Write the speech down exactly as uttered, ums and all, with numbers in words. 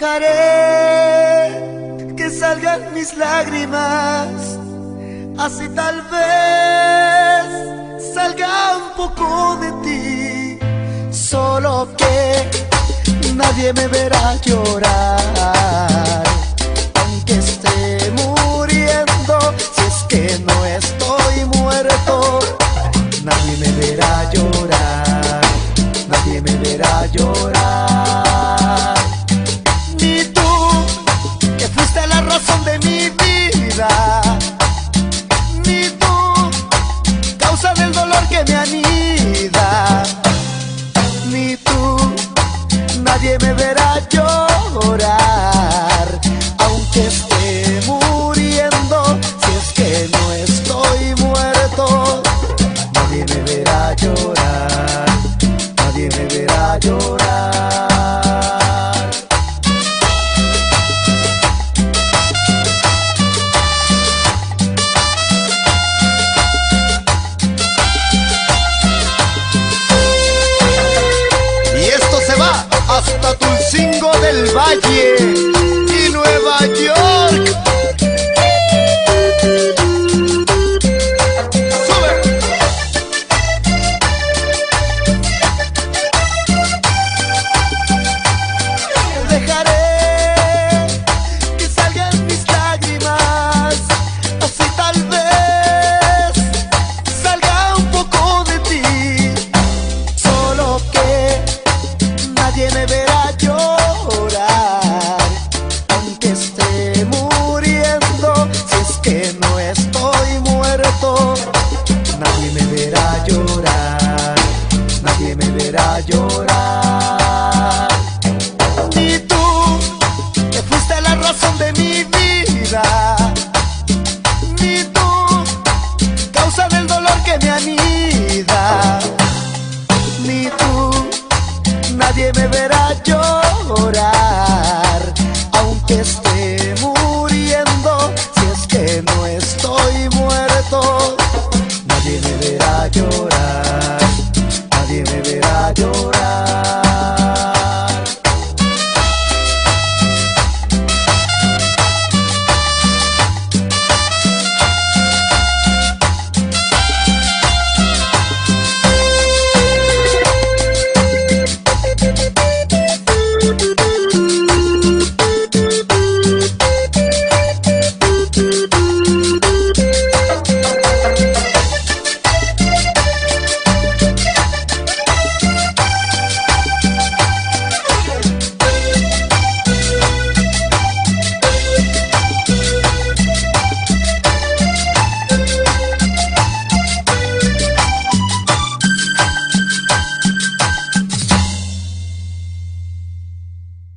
Dejaré que salgan mis lágrimas, así tal vez salga un poco de ti. Solo que nadie me verá llorar, aunque esté muriendo. Si es que no estoy muerto, nadie me verá llorar, nadie me verá llorar. Ni tú, que fuiste la razón de mi vida, ni tú, causa del dolor que me anida. Ni tú, nadie me verá llorar, aunque esté muriendo. Si es que no estoy muerto, nadie me verá llorar, nadie me verá llorar. Y esto se va hasta Tulcingo del Valle y Nueva York.